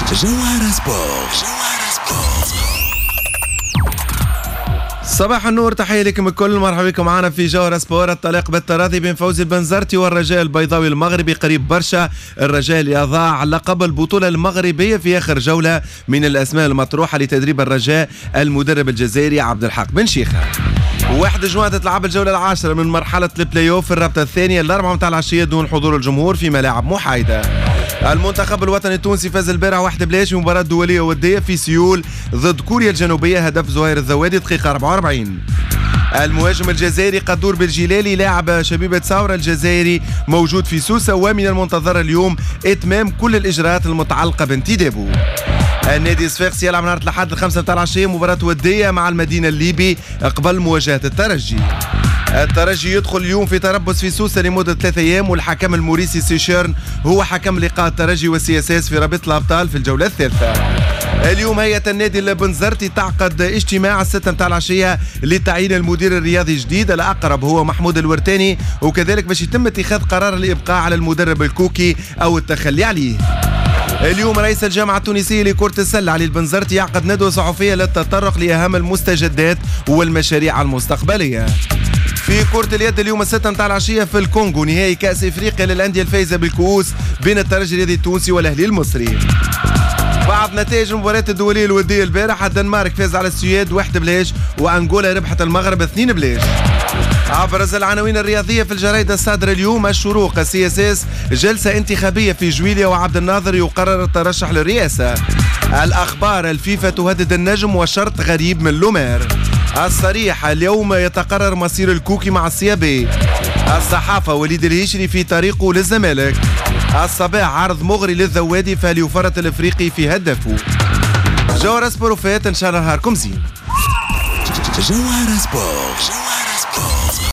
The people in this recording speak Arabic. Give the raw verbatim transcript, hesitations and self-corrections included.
جوهرة سبورت. جوهرة سبورت. صباح النور، تحية لكم الكل، مرحبا بكم معنا في جوهرة سبورت. الطلاق بالتراضي بين فوزي البنزرتي والرجاء البيضاوي المغربي قريب برشا. الرجاء اللي أضاع لقب البطولة المغربية في آخر جولة من الأسماء المطروحة لتدريب الرجاء المدرب الجزائري عبد الحق بن شيخة. واحد جوان تتلعب الجولة العاشرة من مرحلة البلاي اوف في الرابطة الثانية الأربعة متاع العشية دون حضور الجمهور في ملاعب محايدة. المنتخب الوطني التونسي فاز البارح واحد بلاش في مباراة دولية ودية في سيول ضد كوريا الجنوبية، هدف زهير الذوادي دقيقة أربعة وأربعين. المهاجم الجزائري قدور بالجلالي لاعب شبيبة ثورة الجزائري موجود في سوسة، ومن المنتظر اليوم إتمام كل الإجراءات المتعلقة بانتدابه. النادي الصفاقسي يلعب نهار الأحد الخمسة متاع العشية مباراة ودية مع المدينة الليبي قبل مواجهة الترجي. الترجي يدخل اليوم في تربص في سوسة لمدة ثلاثة أيام، والحكم الموريسي سيشيرن هو حكم لقاء الترجي والسي اس اس في رابطة الأبطال في الجولة الثالثة. اليوم هيئة النادي البنزرتي تعقد اجتماع الستة متاع العشية لتعيين المدير الرياضي الجديد، الأقرب هو محمود الورتاني، وكذلك باش يتم اتخاذ قرار الإبقاء على المدرب الكوكي أو التخلي عليه. اليوم رئيس الجامعة التونسية لكرة السلة علي البنزرتي يعقد ندوة صحفية للتطرق لأهم المستجدات والمشاريع المستقبلية. في كرة اليد اليوم الستة متاع العشية في الكونغو نهائي كأس إفريقيا للأندية الفايزة بالكؤوس بين الترجي الرياضي التونسي والأهلي المصري. بعض نتائج المباريات الدولية الودية البارح، الدنمارك فاز على السويد واحد بلاش، وأنغولا ربحت المغرب اثنين بلاش. أبرز العناوين الرياضية في الجريدة الصادرة اليوم: الشروق، السي اس اس جلسة انتخابية في جويليا وعبد الناظر يقرر الترشح للرئاسة. الأخبار: الفيفا تهدد النجم وشرط غريب من لومير. الصريح: اليوم يتقرر مصير الكوكي مع السيابي. الصحافة: وليد الهشري في طريقه للزمالك. الصباح: عرض مغري للذوادي فهل يفرط الافريقي في هدفه. جوهرة سبورت، ان شاء الله نهاركم زين. جوهرة سبورت.